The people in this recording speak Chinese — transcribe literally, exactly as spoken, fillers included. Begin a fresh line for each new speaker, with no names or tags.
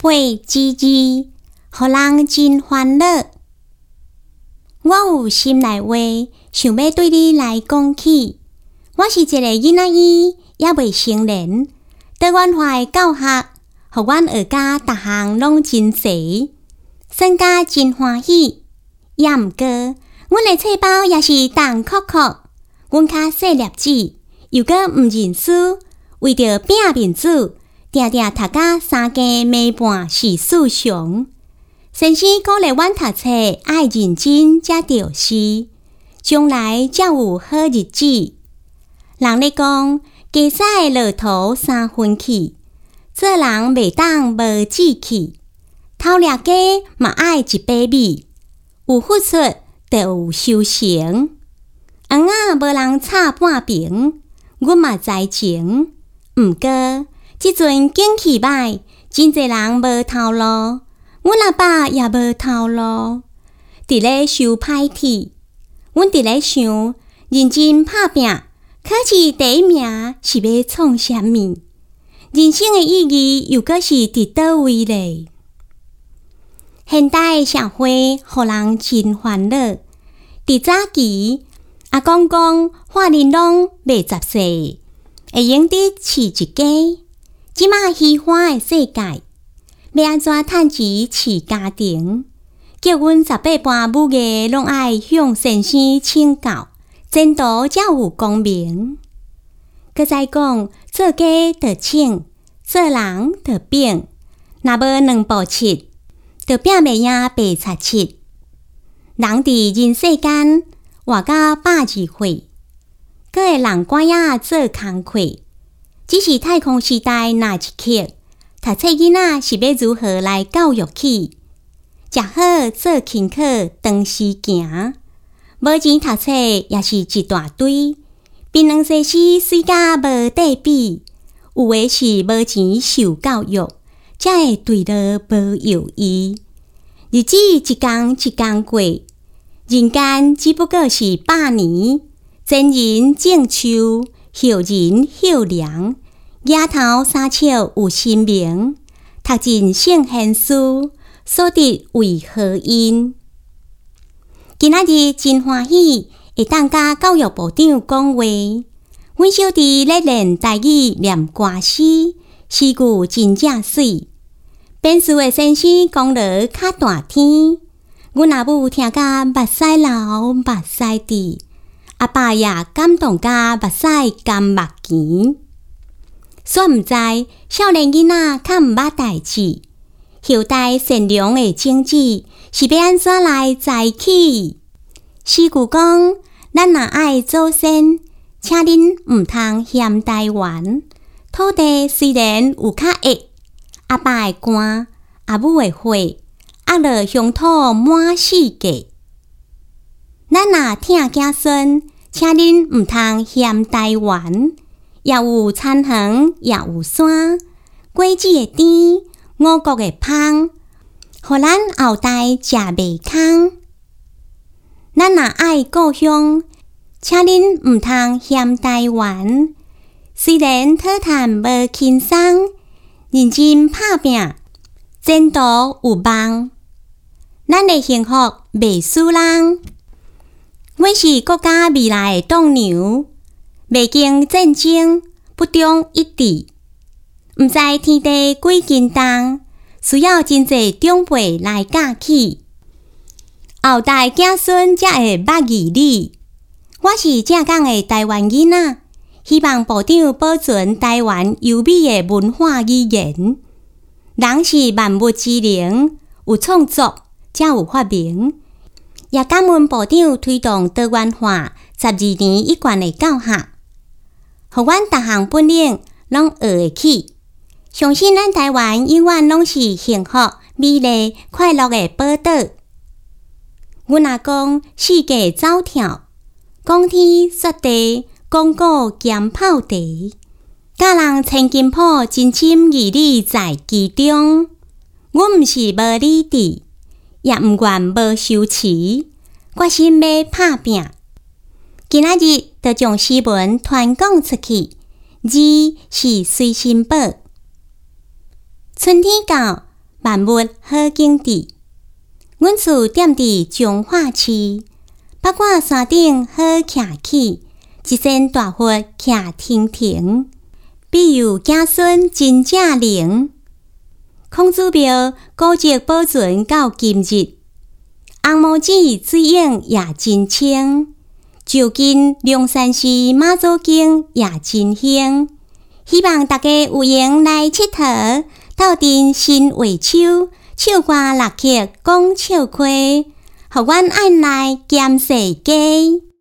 花枝枝，互人真欢乐。我有心内话，想要对你来讲起。我是一个囡仔伊，也未成年。在阮华的教学，互阮学家逐项拢真侪，算甲真欢喜。也毋过，阮的册包也是重酷酷。阮较细粒子，又阁毋认输，为着拼面子，定定读甲三更暝半是四常。先生鼓励阮读册爱认真才着是，将来才有好日子。人咧讲，加驶骆驼三分气，做人袂当无志气。偷掠家嘛爱一把米，有付出就有收成。红仔无人插半瓶，阮嘛知情。毋过，即阵景气歹，真侪人无头路。阮阿爸也无头路，伫咧受歹气。阮伫咧想，认真拍拼，考试第一名是要创啥物？人生的意义又阁是伫倒位咧？现代的社会，互人真烦恼。伫早期，阿公讲法律拢未十岁，会用得饲一家。即马虚幻的世界，要安怎趁钱饲家庭？结阮十八般武艺拢爱向先生请教，前途才有光明。搁再讲，做家着请，做人着拼，若无两步七，着拼袂赢白贼七。人伫人世间活到百二岁，搁会人乖仔做工课，只是太空时代那一刻。读册囡仔是要如何来教育起？食好做勤课，长时行。无钱读册也是一大堆，槟榔西施水甲无对比。有诶是无钱受教育，才会对落无有意。日子一天一天过，人间只不过是百年。前人种树，后人乘凉。野头三笑有神明，读尽圣贤书，所得为何因？今仔日真欢喜，会当甲教育部长讲话。阮小弟咧练台语念歌诗，诗句真正水。编书的先生功劳较大天，阮阿母听甲目屎流，目屎滴，阿爸也感动甲目屎甘目甜。煞毋知少年囡仔较毋捌代志，后代善良的种子是要安怎来栽起？诗句讲，咱若爱祖先，请恁毋通嫌台湾。土地虽然有较恶，阿爸的肝，阿母的血，压落乡土满世界。咱若疼子孙，请恁毋通嫌台湾。也有田园，也有山，果子的甜，五谷的芳，互咱后代食袂空。咱若爱故乡，请恁毋通嫌台湾。虽然讨趁无轻松，认真拍拼，前途有望。咱的幸福袂输人。阮是国家未来的栋梁。未经战争，不忠一致，毋知天地几斤重，需要真侪长辈来教起。后代子孙才会捌义理。我是正港的台湾囡仔，希望部长保存台湾优美的文化语言。人是万物之灵，有创作才有发明。也感恩部长推动多元化十二年一贯的教学。互阮逐项本领拢学会起，相信咱台湾永远拢是幸福、美丽、快乐的宝岛。阮阿公世界走跳，讲天说地，讲古兼泡茶，教人千金铺，真心义理在其中。阮毋是无理智，也毋愿无羞耻，决心要拍拼。今仔日就将诗文传讲出去，字是随身宝。春天到， 万物好景致。阮厝踮伫彰化市，八卦山顶好徛起，一身大佛徛亭亭，庇佑子孙真正灵。孔子庙古迹保存到今日，红毛子水影也真清。就近龙山寺妈祖经也真香，希望大家有闲来佚佗，斗阵新画手，唱歌乐曲讲笑话，互阮按来兼世家。